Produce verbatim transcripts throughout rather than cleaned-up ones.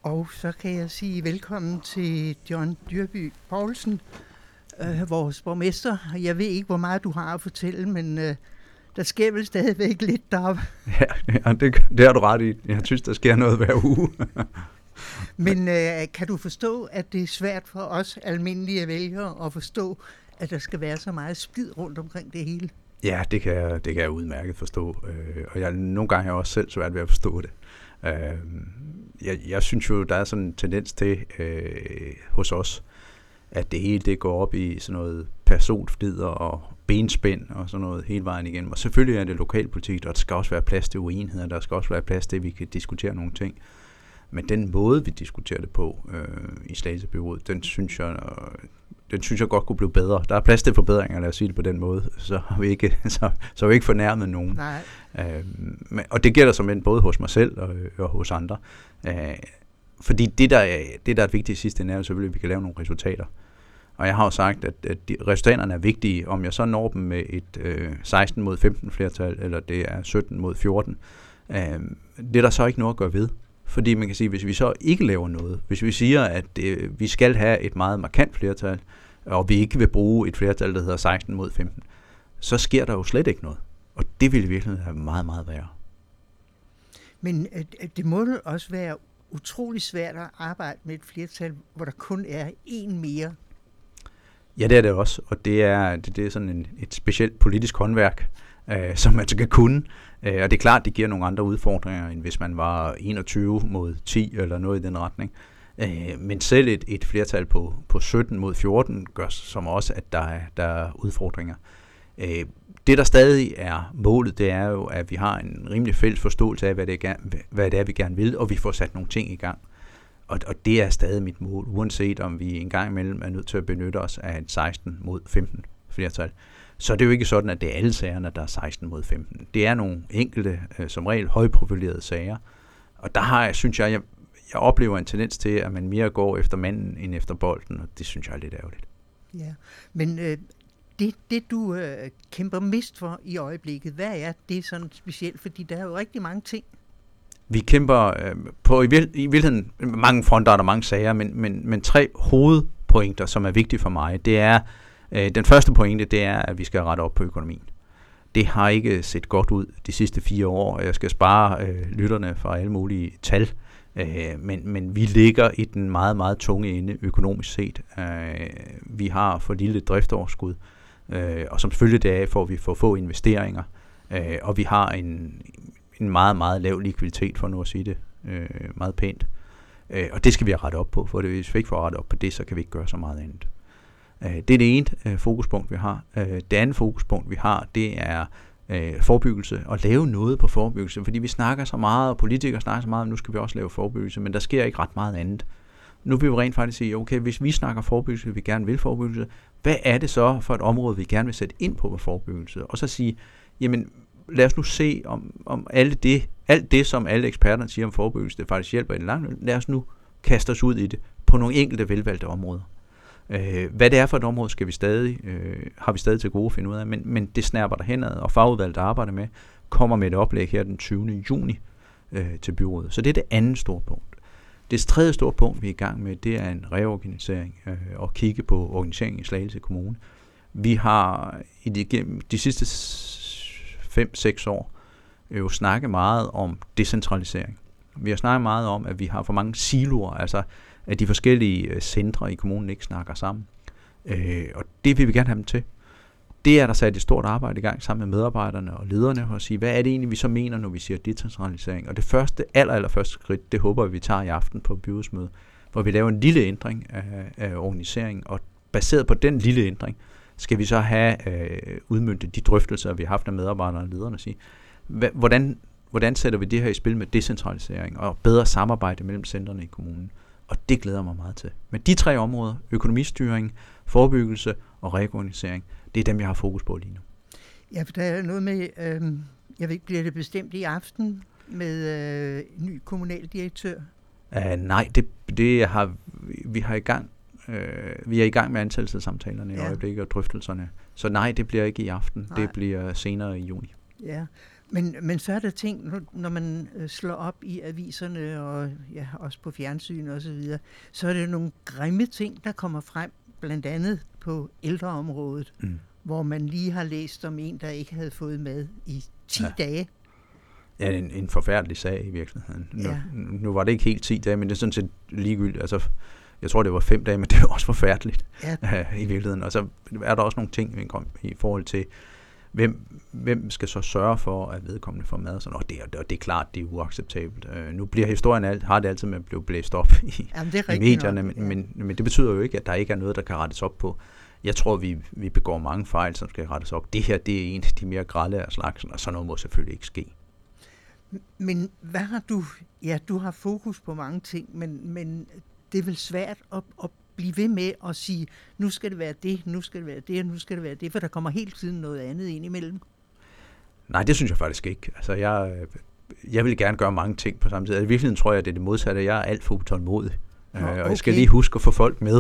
Og så kan jeg sige velkommen til John Dyrby Paulsen, øh, vores borgmester. Jeg ved ikke, hvor meget du har at fortælle, men øh, der sker vel stadigvæk lidt deroppe. Ja, det, det har du ret i. Jeg synes, der sker noget hver uge. Men øh, kan du forstå, at det er svært for os almindelige vælgere at forstå, at der skal være så meget splid rundt omkring det hele? Ja, det kan jeg, det kan jeg udmærket forstå. Øh, og jeg, nogle gange har jeg også selv svært ved at forstå det. Øh, jeg, jeg synes jo, der er sådan en tendens til øh, hos os, at det hele det går op i sådan noget personflider og benspænd og sådan noget hele vejen igennem. Og selvfølgelig er det lokalpolitik, og der skal også være plads til uenigheder, der skal også være plads til, at vi kan diskutere nogle ting. Men den måde, vi diskuterer det på øh, i Slagelsebyrådet, den synes jeg, øh, den synes jeg godt kunne blive bedre. Der er plads til forbedringer, lad os sige det på den måde, så har vi ikke, så, så har vi ikke fornærmet nogen. Nej. Øh, men, og det gælder som end både hos mig selv og, og hos andre. Øh, fordi det der, er, det, der er vigtigt i sidste ende, er selvfølgelig, at vi kan lave nogle resultater. Og jeg har jo sagt, at, at de, resultaterne er vigtige, om jeg så når dem med et øh, seksten mod femten flertal, eller det er sytten mod fjorten. Øh, det er der så ikke noget at gøre ved. Fordi man kan sige, hvis vi så ikke laver noget, hvis vi siger, at øh, vi skal have et meget markant flertal, og vi ikke vil bruge et flertal, der hedder seksten mod femten, så sker der jo slet ikke noget. Og det vil i virkeligheden have meget, meget værre. Men øh, det må jo også være utrolig svært at arbejde med et flertal, hvor der kun er én mere. Ja, det er det også, og det er, det, det er sådan en, et specielt politisk håndværk, øh, som man skal kunne. Øh, og det er klart, det giver nogle andre udfordringer, end hvis man var enogtyve mod ti eller noget i den retning. Øh, men selv et, et flertal på, på sytten mod fjorten gør som også, at der er, der er udfordringer. Øh, det, der stadig er målet, det er jo, at vi har en rimelig fælles forståelse af, hvad det er, hvad det er vi gerne vil, og vi får sat nogle ting i gang. Og, og det er stadig mit mål, uanset om vi en gang imellem er nødt til at benytte os af et seksten mod femten flertal. Så er det jo ikke sådan, at det er alle sagerne, der er seksten mod femten. Det er nogle enkelte, øh, som regel højprofilerede sager. Og der har jeg, synes jeg, jeg, jeg oplever en tendens til, at man mere går efter manden end efter bolden, og det synes jeg er lidt ærgerligt. Ja, men øh, det, det du øh, kæmper mest for i øjeblikket, hvad er det sådan specielt? Fordi der er jo rigtig mange ting. Vi kæmper øh, på i, vil, i virkeligheden mange fronter og mange sager, men, men, men tre hovedpointer, som er vigtige for mig, det er, øh, den første pointe, det er, at vi skal rette op på økonomien. Det har ikke set godt ud de sidste fire år, og jeg skal spare øh, lytterne fra alle mulige tal, øh, men, men vi ligger i den meget, meget tunge ende økonomisk set. Øh, vi har for lille driftoverskud, øh, og som følge deraf får vi for få investeringer, øh, og vi har en en meget, meget lav likviditet, for nu at sige det øh, meget pænt. Øh, og det skal vi have rettet op på, for hvis vi ikke får rettet op på det, så kan vi ikke gøre så meget andet. Øh, det er det ene øh, fokuspunkt, vi har. Øh, det andet fokuspunkt, vi har, det er øh, forebyggelse, og lave noget på forebyggelse, fordi vi snakker så meget, og politikere snakker så meget, nu skal vi også lave forebyggelse, men der sker ikke ret meget andet. Nu vil vi rent faktisk sige, okay, hvis vi snakker forebyggelse, vi gerne vil forebyggelse, hvad er det så for et område, vi gerne vil sætte ind på med forebyggelse? Og så sige, jamen, lad os nu se, om, om alle det, alt det, som alle eksperterne siger om forebyggelse, det faktisk hjælper i den lange løb. Lad os nu kaste os ud i det på nogle enkelte velvalgte områder. Øh, hvad det er for et område, skal vi stadig, øh, har vi stadig til gode at finde ud af, men, men det snærper der henad, og fagudvalget, der arbejder med, kommer med et oplæg her den tyvende juni øh, til byrådet. Så det er det andet store punkt. Det tredje store punkt, vi er i gang med, det er en reorganisering øh, og kigge på organiseringen i Slagelse Kommune. Vi har i de, de sidste fem seks år jo snakket meget om decentralisering. Vi har snakket meget om, at vi har for mange siloer, altså at de forskellige centre i kommunen ikke snakker sammen. Øh, og det vil vi gerne have dem til. Det er der sat et stort arbejde i gang sammen med medarbejderne og lederne for at sige, hvad er det egentlig, vi så mener, når vi siger decentralisering? Og det første, aller, aller første skridt, det håber vi tager i aften på byrådsmødet, hvor vi laver en lille ændring af, af organiseringen, og baseret på den lille ændring, skal vi så have øh, udmøntet de drøftelser, vi har haft af medarbejderne og lederne, og sige, hvordan, hvordan sætter vi det her i spil med decentralisering og bedre samarbejde mellem centrene i kommunen? Og det glæder mig meget til. Men de tre områder, økonomistyring, forebyggelse og reorganisering, det er dem, jeg har fokus på lige nu. Ja, for der er noget med, øh, jeg ved ikke, bliver det bestemt i aften med øh, ny kommunaldirektør? Uh, nej, det, det har vi har i gang. Uh, vi er i gang med ansættelsessamtalerne i ja. øjeblikket og drøftelserne. Så nej, det bliver ikke i aften. Nej. Det bliver senere i juni. Ja, Men, men så er der ting, når man slår op i aviserne og ja, også på fjernsyn og så videre, så er det nogle grimme ting, der kommer frem, blandt andet på ældreområdet, mm. hvor man lige har læst om en, der ikke havde fået mad i ti ja. dage. Ja, en, en forfærdelig sag i virkeligheden. Nu, ja. nu var det ikke helt ti dage, men det er sådan set ligegyldigt. Altså, jeg tror, det var fem dage, men det er også forfærdeligt ja. i virkeligheden. Og så er der også nogle ting i forhold til, hvem, hvem skal så sørge for, at vedkommende får mad. Så, og det, og det er klart, det er uacceptabelt. Uh, nu bliver historien alt, har det altid med at blive blæst op i, Jamen, i medierne, nok, ja. men, men, men det betyder jo ikke, at der ikke er noget, der kan rettes op på. Jeg tror, vi, vi begår mange fejl, som skal rettes op. Det her, det er en af de mere grelle af slagsen, og sådan noget må selvfølgelig ikke ske. Men hvad har du... Ja, du har fokus på mange ting, men, men det er vel svært at, at blive ved med at sige, nu skal det være det, nu skal det være det, og nu skal det være det, for der kommer hele tiden noget andet ind imellem. Nej, det synes jeg faktisk ikke. Altså, jeg, jeg vil gerne gøre mange ting på samme tid. I virkeligheden tror jeg, at det er det modsatte. Jeg er alt for utålmodig, Nå, okay. og jeg skal lige huske at få folk med.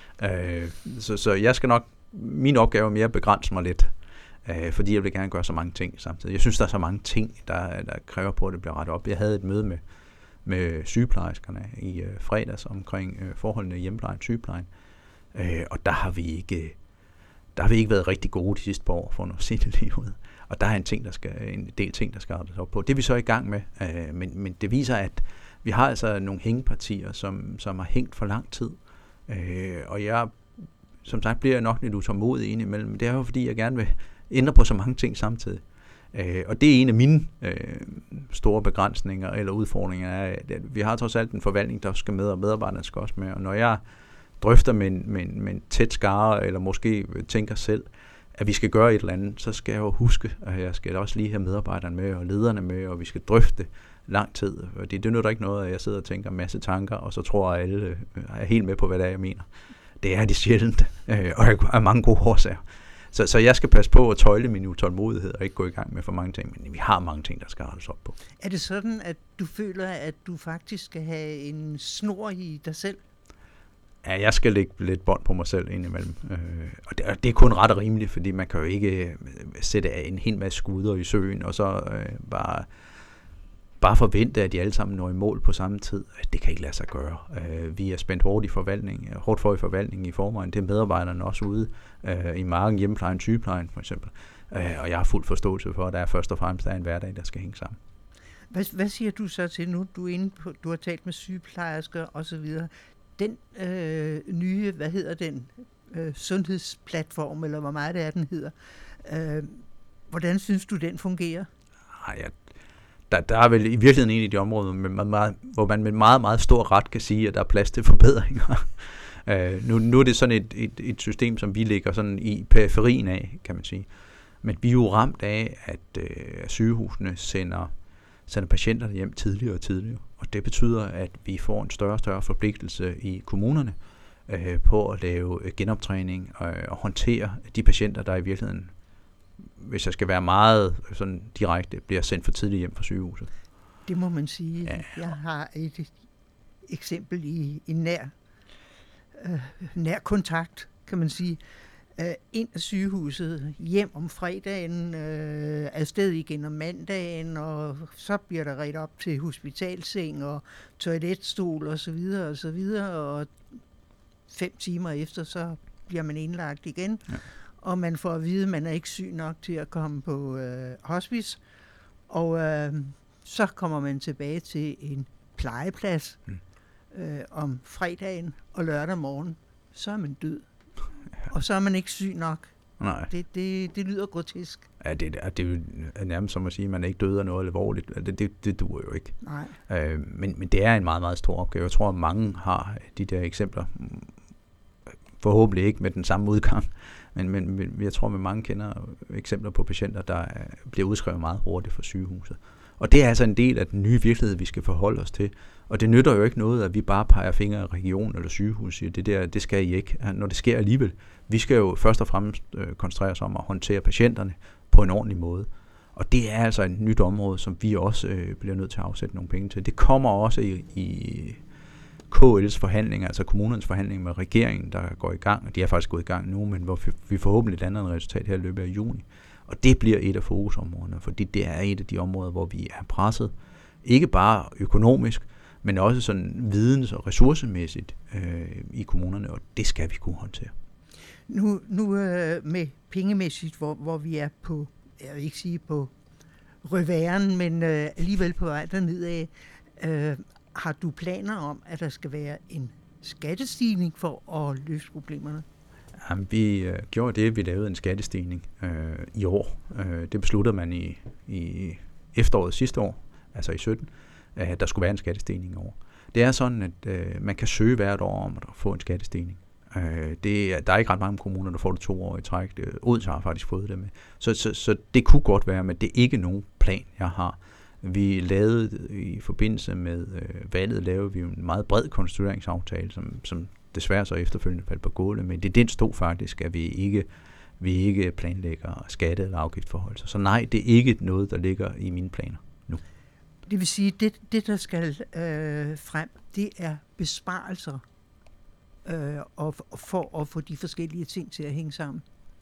Så, så jeg skal nok... Min opgave er mere at begrænse mig lidt, fordi jeg vil gerne gøre så mange ting samtidig. Jeg synes, der er så mange ting, der, der kræver på, at det bliver rettet op. Jeg havde et møde med med sygeplejerskerne i øh, fredags omkring øh, forholdene i hjemmeplejen, sygeplejen. Øh, og der har vi ikke der har vi ikke været rigtig gode de sidste par år, for at sige det lige ud. Og der er en ting, der skal en del ting, der skal rettes op på. Det er vi så i gang med, øh, men, men det viser, at vi har altså nogle hængepartier, som, som har hængt for lang tid. Øh, og jeg, som sagt, bliver nok lidt utålmodig indimellem. Det er jo, fordi jeg gerne vil ændre på så mange ting samtidig. Øh, og det er en af mine øh, store begrænsninger eller udfordringer, er, at vi har trods alt en forvaltning, der skal med, og medarbejderne skal også med. Og når jeg drøfter med en, med en, med en tæt skare, eller måske tænker selv, at vi skal gøre et eller andet, så skal jeg jo huske, at jeg skal også lige have medarbejderne med, og lederne med, og vi skal drøfte lang tid. Fordi det nytter ikke noget, at jeg sidder og tænker en masse tanker, og så tror jeg, at alle er helt med på, hvad det er, jeg mener. Det er det sjældent, øh, og jeg har mange gode årsager. Så, så jeg skal passe på at tøjle min utålmodighed og ikke gå i gang med for mange ting, men vi har mange ting, der skal rettes op på. Er det sådan, at du føler, at du faktisk skal have en snor i dig selv? Ja, jeg skal lægge lidt bånd på mig selv indimellem. Øh, og det, det er kun ret og rimeligt, fordi man kan jo ikke sætte en hel masse skuder i søen, og så øh, bare, bare forvente, at de alle sammen når i mål på samme tid. Det kan ikke lade sig gøre. Øh, vi er spændt hårdt i forvaltning, hårdt for i forvaltningen i forvejen. Det er medarbejderne også ude øh, i marken, hjemmeplejen, sygeplejen for eksempel. Øh, og jeg har fuld forståelse for, at der er først og fremmest der er en hverdag, der skal hænge sammen. Hvad, hvad siger du så til nu? Du er inde på, du har talt med sygeplejersker og så videre. Den øh, nye, hvad hedder den, øh, sundhedsplatform, eller hvor meget det er, den hedder. Øh, hvordan synes du, den fungerer? Ej, jeg, der, der er vel i virkeligheden en af de områder, med meget, hvor man med meget, meget stor ret kan sige, at der er plads til forbedringer. øh, nu, nu er det sådan et, et, et system, som vi ligger sådan i periferien af, kan man sige. Men vi er jo ramt af, at øh, sygehusene sender, sender patienter hjem tidligere og tidligere. Og det betyder, at vi får en større og større forpligtelse i kommunerne øh, på at lave genoptræning og, og håndtere de patienter, der i virkeligheden, hvis jeg skal være meget sådan direkte, bliver sendt for tidligt hjem fra sygehuset. Det må man sige. Ja. Jeg har et eksempel i, i nær, øh, nær kontakt, kan man sige. Uh, ind af sygehuset, hjem om fredagen, uh, afsted igen om mandagen, og så bliver der redt op til hospitalseng og toiletstol og så videre og så videre, og fem timer efter, så bliver man indlagt igen, ja. Og man får at vide, at man er ikke syg nok til at komme på uh, hospice, og uh, så kommer man tilbage til en plejeplads mm. uh, om fredagen og lørdag morgen, så er man død. Og så er man ikke syg nok. Nej. Det, det, det lyder grotesk. Ja, det, er, det er nærmest som at sige, at man ikke døde af noget alvorligt. Det, det, det duer jo ikke. Nej. Øh, men, men det er en meget, meget stor opgave. Jeg tror, at mange har de der eksempler. Forhåbentlig ikke med den samme udgang. Men, men jeg tror, at mange kender eksempler på patienter, der bliver udskrevet meget hurtigt fra sygehuset. Og det er altså en del af den nye virkelighed, vi skal forholde os til. Og det nytter jo ikke noget, at vi bare peger fingre af region eller sygehus og siger, det der, det skal I ikke, når det sker alligevel. Vi skal jo først og fremmest øh, koncentrere os om at håndtere patienterne på en ordentlig måde. Og det er altså et nyt område, som vi også øh, bliver nødt til at afsætte nogle penge til. Det kommer også i, i K L's forhandlinger, altså kommunernes forhandlinger med regeringen, der går i gang. De er faktisk gået i gang nu, men hvor vi forhåbentlig lander et resultat her i løbet af juni. Og det bliver et af fokusområderne, fordi det er et af de områder, hvor vi er presset. Ikke bare økonomisk, men også sådan videns- og ressourcemæssigt øh, i kommunerne, og det skal vi kunne håndtere. Nu, nu øh, med pengemæssigt, hvor, hvor vi er på, jeg vil ikke sige på røværen, men øh, alligevel på vej dernedad, øh, har du planer om, at der skal være en skattestigning for at løse problemerne? Jamen, vi øh, gjorde det, vi lavede en skattestigning øh, i år. Øh, det besluttede man i, i efteråret sidste år, altså i sytten, at der skulle være en skattestigning i år. Det er sådan, at øh, man kan søge hvert år om at få en skattestigning. Øh, det, der er ikke ret mange kommuner, der får det to år i træk. Odense har faktisk fået det med. Så, så, så det kunne godt være, men det er ikke nogen plan, jeg har. Vi lavede i forbindelse med øh, valget, lavede vi en meget bred konstitueringsaftale, som, som desværre så efterfølgende faldt på gulvet, men det den stod faktisk, at vi ikke, vi ikke planlægger skatte- eller afgiftsforhold. Så nej, det er ikke noget, der ligger i mine planer nu. Det vil sige, at det, det, der skal øh, frem, det er besparelser øh, og, og for at få de forskellige ting til at hænge sammen.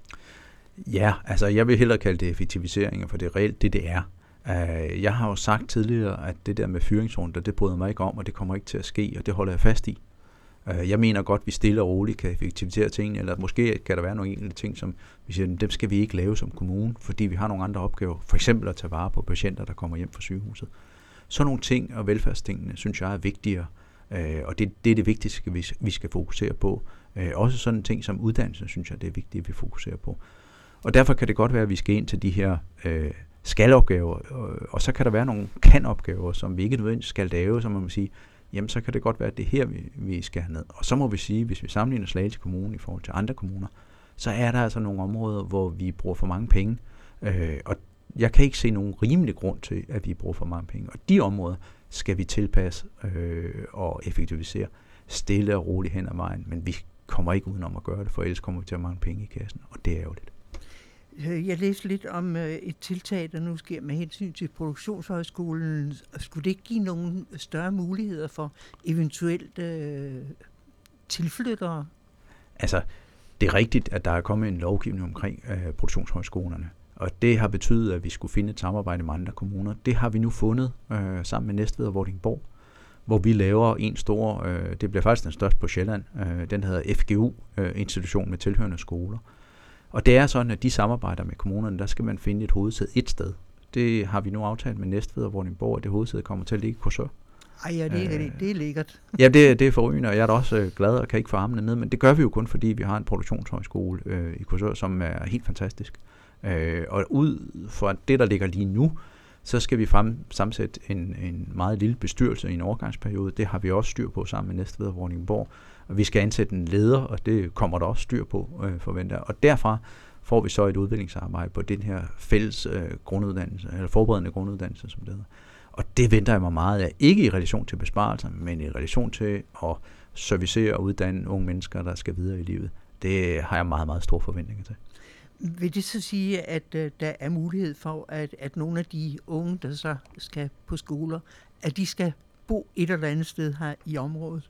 Ja, altså jeg vil hellere kalde det effektiviseringer, for det er reelt det, det er. Uh, jeg har jo sagt tidligere, at det der med fyringsrunder, det bryder mig ikke om, og det kommer ikke til at ske, og det holder jeg fast i. Uh, jeg mener godt, at vi stille og roligt kan effektivisere tingene, eller måske kan der være nogle enkelte ting, som vi siger, dem skal vi ikke lave som kommune, fordi vi har nogle andre opgaver. For eksempel at tage vare på patienter, der kommer hjem fra sygehuset. Så nogle ting og velfærdstingene, synes jeg er vigtigere, uh, og det, det er det vigtigste, vi, vi skal fokusere på. Uh, også sådan ting som uddannelse, synes jeg, det er vigtigt, at vi fokuserer på. Og derfor kan det godt være, at vi skal ind til de her uh, skal-opgaver, og, og så kan der være nogle kan-opgaver, som vi ikke nødvendigvis skal lave, så må man sige, jamen så kan det godt være, at det er her, vi, vi skal have ned. Og så må vi sige, hvis vi sammenligner Slagelse Kommune i forhold til andre kommuner, så er der altså nogle områder, hvor vi bruger for mange penge, øh, og jeg kan ikke se nogen rimelig grund til, at vi bruger for mange penge. Og de områder skal vi tilpasse øh, og effektivisere stille og roligt hen ad vejen, men vi kommer ikke udenom at gøre det, for ellers kommer vi til at have mange penge i kassen, og det er jo lidt. Jeg læste lidt om et tiltag, der nu sker med hensyn til Produktionshøjskolen. Skulle det ikke give nogle større muligheder for eventuelt øh, tilflyttere? Altså, det er rigtigt, at der er kommet en lovgivning omkring øh, produktionshøjskolerne, og det har betydet, at vi skulle finde et samarbejde med andre kommuner. Det har vi nu fundet øh, sammen med Næstved og Vordingborg, hvor vi laver en stor, øh, det bliver faktisk den største på Sjælland, øh, den hedder F G U, øh, institution med tilhørende skoler. Og det er sådan, at de samarbejder med kommunerne, der skal man finde et hovedsæde et sted. Det har vi nu aftalt med Næstved og Vordingborg, og det hovedsæde kommer til at ligge i Korsør. Ej, ja, det er, øh, det er lækkert. Ja, det, det er forrygende, og jeg er da også glad og kan ikke få armene ned, men det gør vi jo kun, fordi vi har en produktionshøjskole øh, i Korsør, som er helt fantastisk. Øh, og ud fra det, der ligger lige nu, så skal vi frem, sammensætte en, en meget lille bestyrelse i en overgangsperiode. Det har vi også styr på sammen med Næstved og Vordingborg. Og vi skal ansætte en leder, og det kommer der også styr på, øh, forventer. Og derfra får vi så et udviklingsarbejde på den her fælles øh, grunduddannelse, eller forberedende grunduddannelse, som det hedder. Og det venter jeg mig meget af, ikke i relation til besparelser, men i relation til at servicere og uddanne unge mennesker, der skal videre i livet. Det har jeg meget, meget store forventninger til. Vil det så sige, at uh, der er mulighed for, at, at nogle af de unge, der så skal på skoler, at de skal bo et eller andet sted her i området?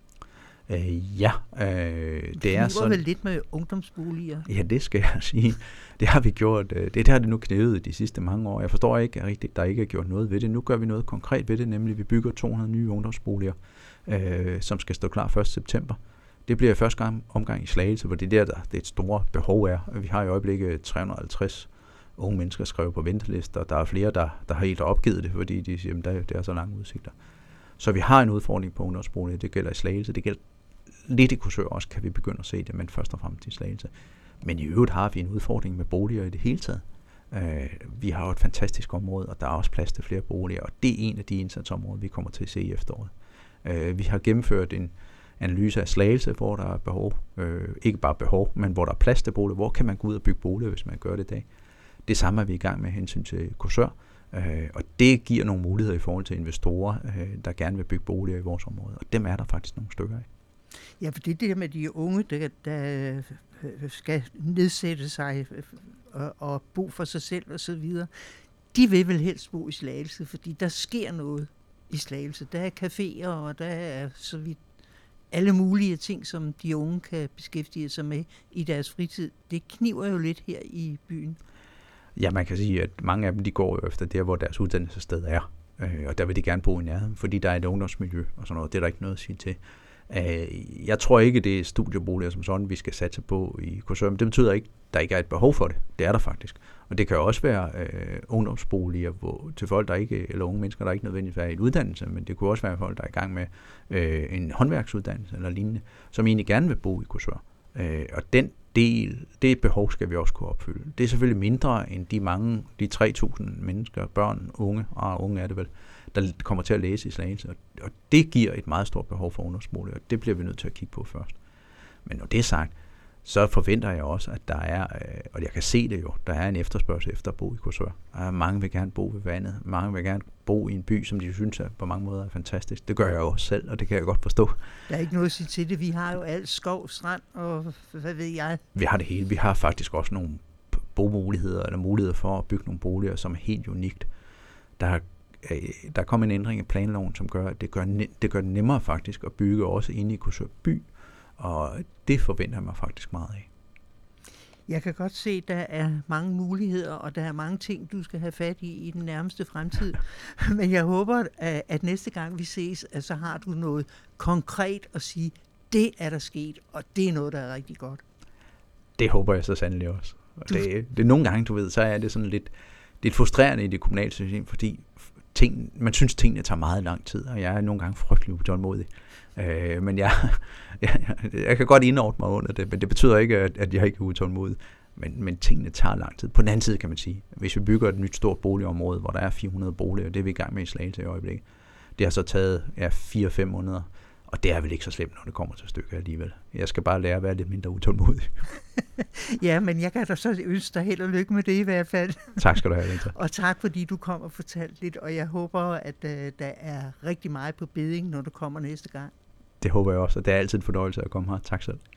Øh, ja, øh, det er sådan. vel lidt med ungdomsboliger? Ja, det skal jeg sige. Det har vi gjort. Det, det har det nu knævet de sidste mange år. Jeg forstår ikke rigtigt, der ikke er gjort noget ved det. Nu gør vi noget konkret ved det, nemlig vi bygger to hundrede nye ungdomsboliger, øh, som skal stå klar første september. Det bliver første gang omgang i Slagelse, hvor det der, der det er et stort behov er. Vi har i øjeblikket tre hundrede og halvtreds unge mennesker skrevet på ventelister. Der er flere, der, der har helt opgivet det, fordi de siger, at der, det er så lange udsigter. Så vi har en udfordring på ungdomsboliger. Det gælder i Slagelse. Det gælder lidt i Korsør også, kan vi begynde at se det, men først og fremmest i Slagelse. Men i øvrigt har vi en udfordring med boliger i det hele taget. Øh, vi har jo et fantastisk område, og der er også plads til flere boliger, og det er en af de indsatsområder, vi kommer til at se i efteråret. Øh, vi har gennemført en analyse af Slagelse, hvor der er behov, øh, ikke bare behov, men hvor der er plads til boliger. Hvor kan man gå ud og bygge boliger, hvis man gør det i dag? Det samme er vi i gang med hensyn til Korsør, øh, og det giver nogle muligheder i forhold til investorer, øh, der gerne vil bygge boliger i vores område, og dem er der faktisk nogle stykker af. Ja, for det er det der med de unge, der, der skal nedsætte sig og, og bo for sig selv og så videre. De vil vel helst bo i Slagelse, fordi der sker noget i Slagelse. Der er caféer, og der er så vidt alle mulige ting, som de unge kan beskæftige sig med i deres fritid. Det kniver jo lidt her i byen. Ja, man kan sige, at mange af dem, de går jo efter der, hvor deres uddannelsessted er. Øh, og der vil de gerne bo i nærheden, fordi der er et ungdomsmiljø og sådan noget. Det er der ikke noget at sige til. Øh, jeg tror ikke, det er studieboliger som sådan, vi skal satse på i Korsør. Men det betyder ikke, at der ikke er et behov for det. Det er der faktisk. Og det kan jo også være øh, ungdomsboliger hvor, til folk, der ikke, eller unge mennesker, der ikke nødvendigvis er i en uddannelse, men det kunne også være folk, der er i gang med øh, en håndværksuddannelse eller lignende, som egentlig gerne vil bo i Korsør. Øh, og den del, det behov skal vi også kunne opfylde. Det er selvfølgelig mindre end de mange, de tre tusind mennesker, børn, unge, og unge er det vel, der kommer til at læse i Slagelse. Og, og det giver et meget stort behov for ungdomsboliger, og det bliver vi nødt til at kigge på først. Men når det er sagt, så forventer jeg også, at der er, og jeg kan se det jo, der er en efterspørgsel efter at bo i Korsør. Mange vil gerne bo ved vandet, mange vil gerne bo i en by, som de synes er på mange måder er fantastisk. Det gør jeg jo også selv, og det kan jeg godt forstå. Der er ikke noget at sige til det. Vi har jo alt skov, strand og hvad ved jeg. Vi har det hele. Vi har faktisk også nogle bomuligheder, eller muligheder for at bygge nogle boliger, som er helt unikt. Der er Der er kommet en ændring i planloven, som gør, at det gør, det gør det nemmere faktisk at bygge også inde i Korsør by, og det forventer jeg mig faktisk meget af. Jeg kan godt se, at der er mange muligheder, og der er mange ting, du skal have fat i i den nærmeste fremtid. Men jeg håber, at næste gang vi ses, at så har du noget konkret at sige, det er der sket, og det er noget, der er rigtig godt. Det håber jeg så sandelig også. Og det, det er nogle gange, du ved, så er det sådan lidt, lidt frustrerende i det kommunale system, fordi ting, man synes, tingene tager meget lang tid, og jeg er nogle gange frygtelig utålmodig. Øh, men jeg, jeg, jeg kan godt indordne mig under det, men det betyder ikke, at, at jeg ikke er utålmodig. Men, men tingene tager lang tid. På den anden side kan man sige, hvis vi bygger et nyt stort boligområde, hvor der er fire hundrede boliger, det er vi i gang med i Slagelse i øjeblikket. Det har så taget ja, fire til fem måneder, og det er vel ikke så slemt, når det kommer til stykket alligevel. Jeg skal bare lære at være lidt mindre utålmodig. Ja, men jeg kan da så ønske dig held og lykke med det i hvert fald. Tak skal du have, Lita. Og tak, fordi du kom og fortalte lidt, og jeg håber, at uh, der er rigtig meget på bedding, når du kommer næste gang. Det håber jeg også, og det er altid en fornøjelse at komme her. Tak selv.